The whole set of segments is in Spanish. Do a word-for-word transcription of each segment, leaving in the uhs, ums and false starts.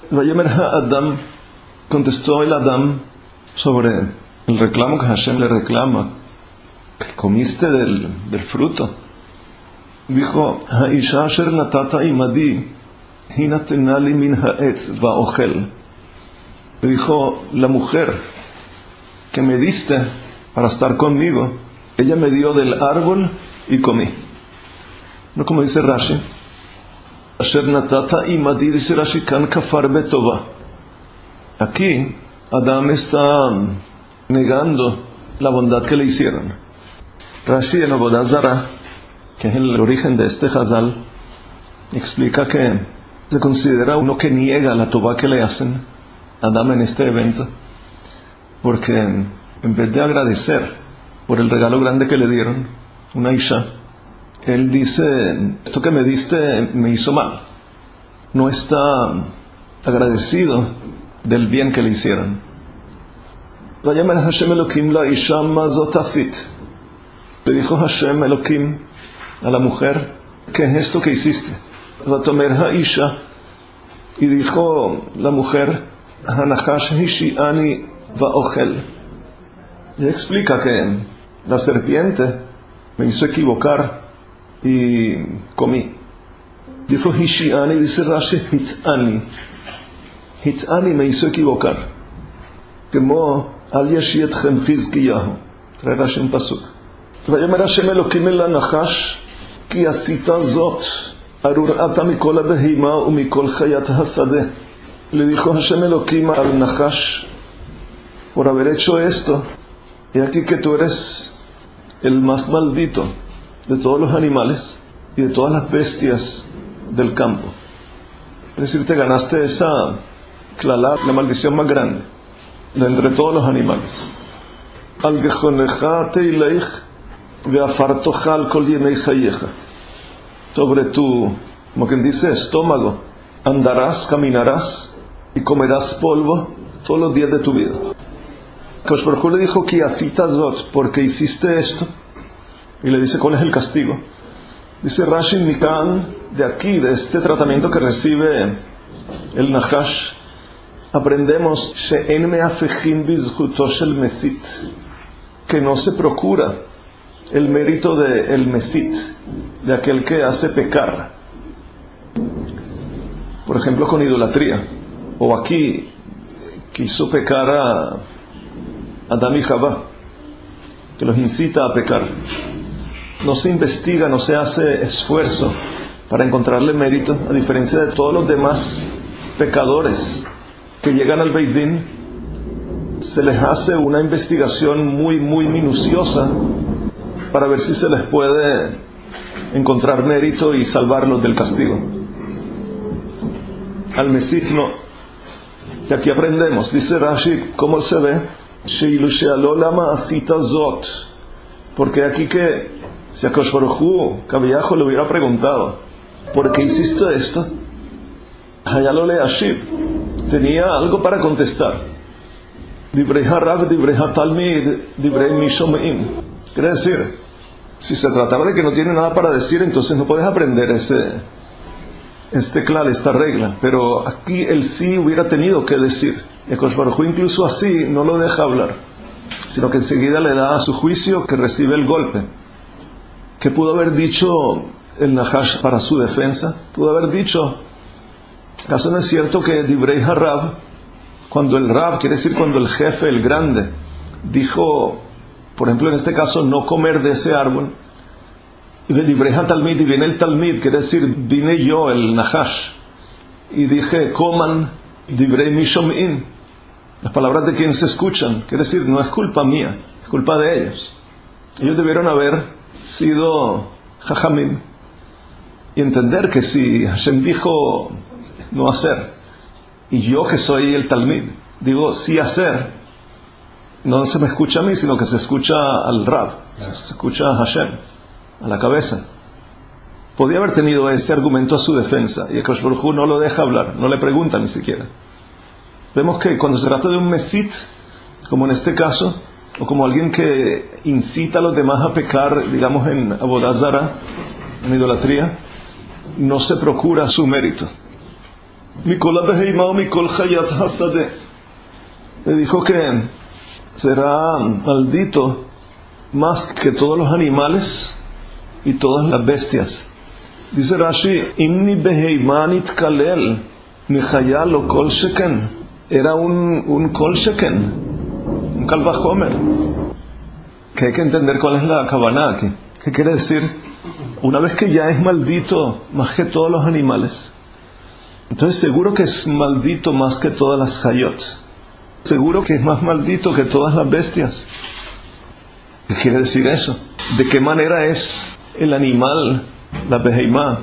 Vayemer Adam, contestó el Adam sobre el reclamo que Hashem le reclama. Comiste del, del fruto. Dijo, Ha'isha asher natata imadi, hinatena li min ha'etz va'ochel. Dijo, la mujer que me diste para estar conmigo, ella me dio del árbol y comí. No como dice Rashi. Asher natata imadi, dice Rashi, kan kafar betova. Aquí, Adam está negando la bondad que le hicieron. Rashi en Avodah Zarah, que es el origen de este Hazal, explica que se considera uno que niega la tová que le hacen a Adam en este evento, porque en vez de agradecer por el regalo grande que le dieron, una Isha, él dice, esto que me diste me hizo mal. No está agradecido del bien que le hicieron. Vayemer Hashem Elokim la Isha mazot asit. Le dijo Hashem Elokim a la mujer, ¿qué es esto que hiciste? Vatomer Ha'isha, y dijo la mujer, Hanachash hishi'ani va'ochel. Y explica que la serpiente me hizo equivocar y comí. Dijo hishi'ani, dice Rashi, hit'ani. Hit'ani me hizo equivocar. Como al yashietchem Chizkiyahu. Trae Rashi un pasuk. ויאמר השם אלוקים אל הנחש כי עשית זאת ארור אתה מכל הבהמה ומכל חיית השדה. Le dijo Hashem Elokim al Nahash, por haber hecho esto, y aquí que tú eres el más maldito de todos los animales y de todas las bestias del campo. Es decir, te ganaste esa clalá, la maldición más grande de entre todos los animales. Al gejoneja teileich sobre tu, como quien dice, estómago andarás, caminarás y comerás polvo todos los días de tu vida. Kadosh Baruj Hu le dijo que asita zot, porque hiciste esto, y le dice cuál es el castigo. Dice Rashi Mikan, de aquí, de este tratamiento que recibe el Nahash, aprendemos she'en me'afechim bizchuto shel mesit, que no se procura el mérito de el mesit, de aquel que hace pecar, por ejemplo con idolatría, o aquí quiso pecar a Adán y Javá, que los incita a pecar. No se investiga, no se hace esfuerzo para encontrarle mérito, a diferencia de todos los demás pecadores que llegan al Beit Din. Se les hace una investigación muy muy minuciosa para ver si se les puede encontrar mérito y salvarlos del castigo. Al Mesit no. Y aquí aprendemos, dice Rashi, ¿cómo se ve? Porque aquí que si a Kadosh Baruj Hu, Kaviyajo, le hubiera preguntado, ¿por qué hiciste esto? Hayalo le Ashib, tenía algo para contestar. Divrei harav, divrei hatalmid, divrei mishomeim. Quiere decir, si se tratara de que no tiene nada para decir, entonces no puedes aprender ese, este clal, esta regla. Pero aquí él sí hubiera tenido que decir. Y Kadosh Baruj Hu incluso así no lo deja hablar, sino que enseguida le da a su juicio que recibe el golpe. ¿Qué pudo haber dicho el Nahash para su defensa? Pudo haber dicho, ¿acaso no es cierto que Divrei Harav, cuando el Rab, quiere decir cuando el jefe, el grande, dijo, por ejemplo en este caso, no comer de ese árbol, y de Divrei HaTalmid, y viene el Talmid, quiere decir, vine yo, el Nahash, y dije, coman Divrei Mishom'in, las palabras de quien se escuchan, quiere decir, no es culpa mía, es culpa de ellos. Ellos debieron haber sido Jajamim y entender que si Hashem dijo no hacer, y yo que soy el Talmid digo sí hacer, no se me escucha a mí, sino que se escucha al Rab, se escucha a Hashem, a la cabeza. Podía haber tenido ese argumento a su defensa, y el Kadosh Baruj Hu no lo deja hablar, no le pregunta ni siquiera. Vemos que cuando se trata de un mesit, como en este caso, o como alguien que incita a los demás a pecar, digamos en Avodah Zarah, en idolatría, no se procura su mérito. Mikol habeheima o mikol chayat hasadeh. Le dijo que será maldito más que todos los animales y todas las bestias. Dice Rashi, Imni beheima nitkalel michaya lo kol sheken. Era un, un kol sheken, un kal vachomer. Que hay que entender cuál es la kavanah aquí. ¿Qué quiere decir? Una vez que ya es maldito más que todos los animales, entonces seguro que es maldito más que todas las hayot. Seguro que es más maldito que todas las bestias. ¿Qué quiere decir eso? ¿De qué manera es el animal, la beheimá,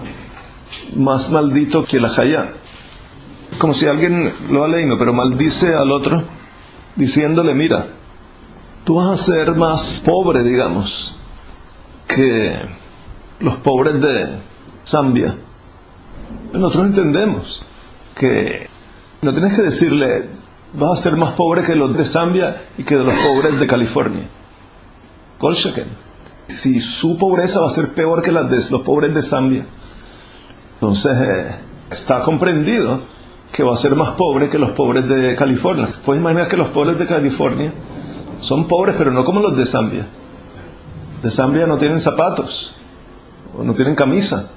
más maldito que la hayá? Como si alguien lo ha leído, pero maldice al otro, diciéndole, mira, tú vas a ser más pobre, digamos, que los pobres de Zambia. Nosotros entendemos que no tienes que decirle, vas a ser más pobre que los de Zambia y que de los pobres de California. Kol sheken. Si su pobreza va a ser peor que la de los pobres de Zambia, entonces eh, está comprendido que va a ser más pobre que los pobres de California. Puedes imaginar que los pobres de California son pobres, pero no como los de Zambia. De Zambia no tienen zapatos, o no tienen camisa.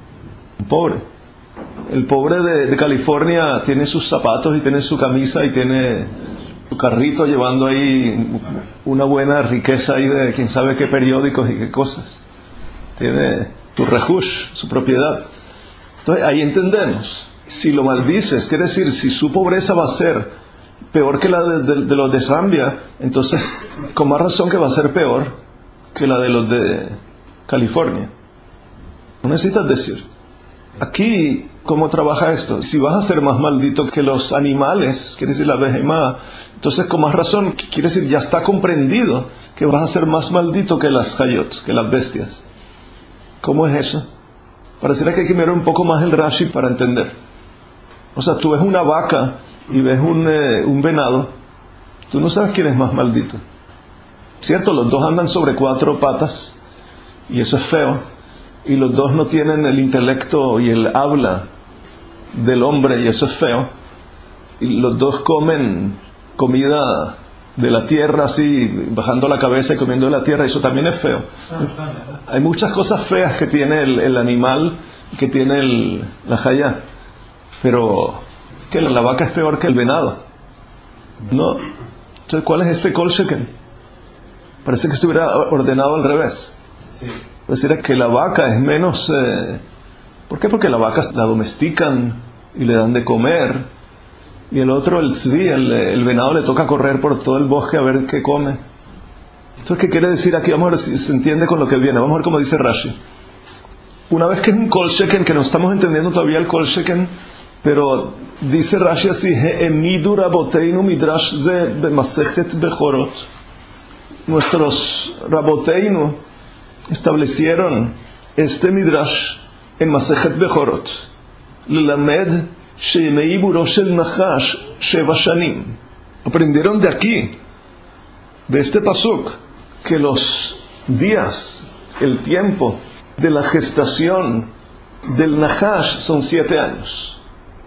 Pobre. El pobre de, de California tiene sus zapatos y tiene su camisa y tiene su carrito llevando ahí una buena riqueza ahí de quién sabe qué periódicos y qué cosas. Tiene su rehush, su propiedad. Entonces ahí entendemos. Si lo maldices, quiere decir, si su pobreza va a ser peor que la de, de, de los de Zambia, entonces con más razón que va a ser peor que la de los de California. No necesitas decir. Aquí, ¿cómo trabaja esto? Si vas a ser más maldito que los animales, quiere decir la beheimá, entonces con más razón, quiere decir, ya está comprendido que vas a ser más maldito que las hayot, que las bestias. ¿Cómo es eso? Pareciera que hay que mirar un poco más el Rashi para entender. O sea, tú ves una vaca y ves un, eh, un venado, tú no sabes quién es más maldito. Cierto, los dos andan sobre cuatro patas y eso es feo, y los dos no tienen el intelecto y el habla del hombre y eso es feo, y los dos comen comida de la tierra así, bajando la cabeza y comiendo de la tierra, eso también es feo. Hay muchas cosas feas que tiene el, el animal, que tiene el, la hayá, pero que la, la vaca es peor que el venado. No. Entonces, ¿cuál es este kol sheken? Parece que estuviera ordenado al revés. Sí. Pareciera que la vaca es menos... Eh, ¿Por qué? Porque la vaca la domestican y le dan de comer. Y el otro, el tzvi, el, el venado, le toca correr por todo el bosque a ver qué come. Entonces, ¿qué quiere decir aquí? Vamos a ver si se entiende con lo que viene. Vamos a ver cómo dice Rashi. Una vez que es un kol sheken, que no estamos entendiendo todavía el kol sheken, pero dice Rashi así, He'emidu raboteinu midrash ze b'masechet bechorot. Nuestros raboteinu establecieron este midrash en Masechet Bechorot. Lelamed sheyemei buro shel nachash sheva shanim. Aprendieron de aquí, de este pasuk, que los días, el tiempo de la gestación del nachash son siete años.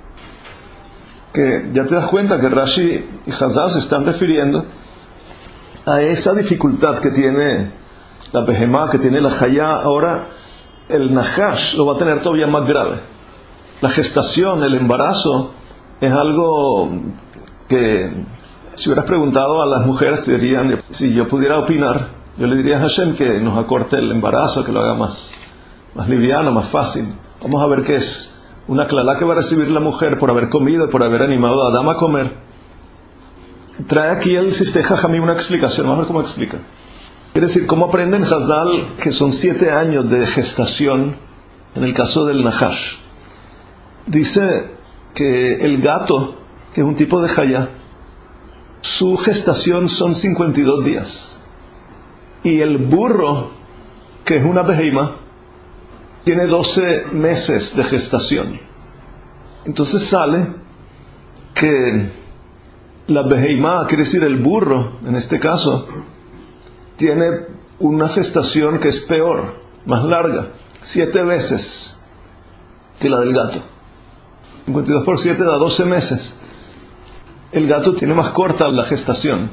Que ya te das cuenta que Rashi y Hazal se están refiriendo a esa dificultad que tiene la behemá, que tiene la hayá. Ahora el nachash lo va a tener todavía más grave. La gestación, el embarazo, es algo que si hubieras preguntado a las mujeres te dirían, si yo pudiera opinar, yo le diría a Hashem que nos acorte el embarazo, que lo haga más, más liviano, más fácil. Vamos a ver qué es una clalá que va a recibir la mujer por haber comido, por haber animado a Adán a comer. Trae aquí el Siftei Jajamim una explicación. Vamos a ver cómo explica. Quiere decir, ¿cómo aprenden Hazal que son siete años de gestación en el caso del nachash? Dice que el gato, que es un tipo de hayá, su gestación son cincuenta y dos días. Y el burro, que es una beheima, tiene doce meses de gestación. Entonces sale que la beheimá, quiere decir el burro, en este caso, tiene una gestación que es peor, más larga, siete veces que la del gato. cincuenta y dos por siete da doce meses. El gato tiene más corta la gestación.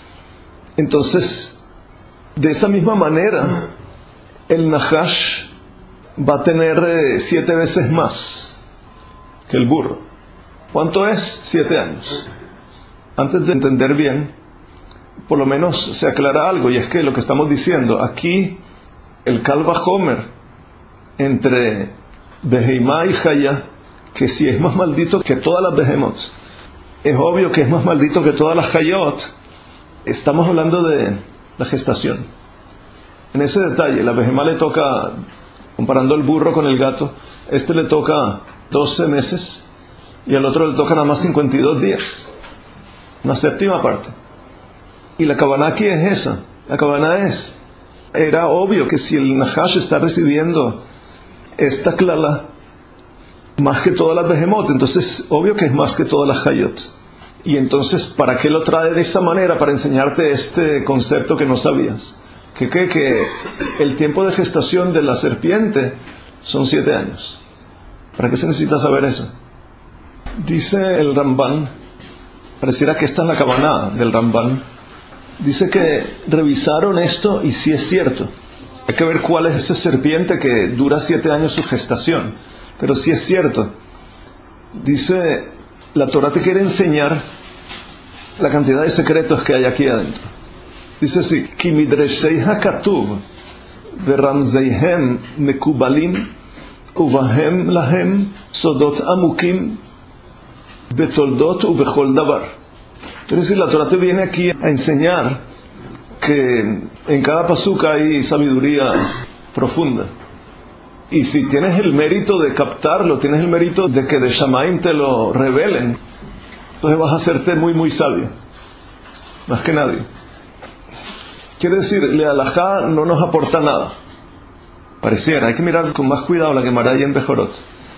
Entonces, de esa misma manera, el Nahash va a tener eh, siete veces más que el burro. ¿Cuánto es? Siete años. Antes de entender bien, por lo menos se aclara algo, y es que lo que estamos diciendo, aquí el Kal Vajomer entre Beheimá y Hayá, que si es más maldito que todas las Behemot, es obvio que es más maldito que todas las Hayot. Estamos hablando de la gestación. En ese detalle, la Behemá le toca, comparando el burro con el gato, este le toca doce meses y al otro le toca nada más cincuenta y dos días, una séptima parte. Y la Kavaná aquí es esa. La Kavaná es, era obvio que si el Nahash está recibiendo esta klala más que todas las Behemot, entonces obvio que es más que todas las Hayot. Y entonces, ¿para qué lo trae de esa manera? Para enseñarte este concepto que no sabías. Que, que, que el tiempo de gestación de la serpiente son siete años. ¿Para qué se necesita saber eso? Dice el Ramban, pareciera que esta es la Kavaná del Ramban, dice que revisaron esto y sí es cierto. Hay que ver cuál es esa serpiente que dura siete años su gestación. Pero sí es cierto. Dice, la Torah te quiere enseñar la cantidad de secretos que hay aquí adentro. Dice así, Ki midreshei hakatuv veramzeihem mekubalim ubahem lahem sodot amukim betoldot ubechol davar. Es decir, la Torah te viene aquí a enseñar que en cada pasuk hay sabiduría profunda. Y si tienes el mérito de captarlo, tienes el mérito de que de Shamaim te lo revelen, entonces vas a hacerte muy muy sabio, más que nadie. Quiere decir, la halajá no nos aporta nada, pareciera, hay que mirar con más cuidado la Gemara y en Bejorot,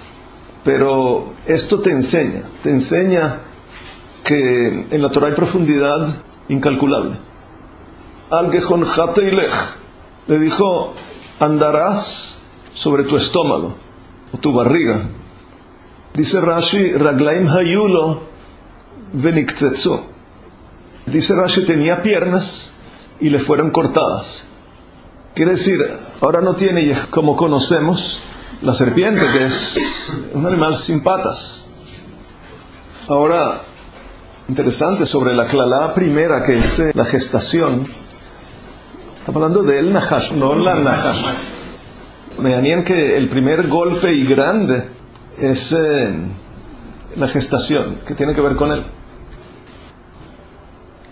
pero esto te enseña, te enseña que en la Torah hay profundidad incalculable. Al Gehon Hateilech le dijo, andarás sobre tu estómago o tu barriga. Dice Rashi, Raglaim hayulo venikzetsu. Dice Rashi, tenía piernas y le fueron cortadas. Quiere decir, ahora no tiene, y es como conocemos la serpiente, que es un animal sin patas. Ahora, interesante sobre la clalá primera, que es la gestación. Estamos hablando del Nahash, no la Nahash. Me danían que el primer golpe y grande es eh, la gestación, que tiene que ver con él.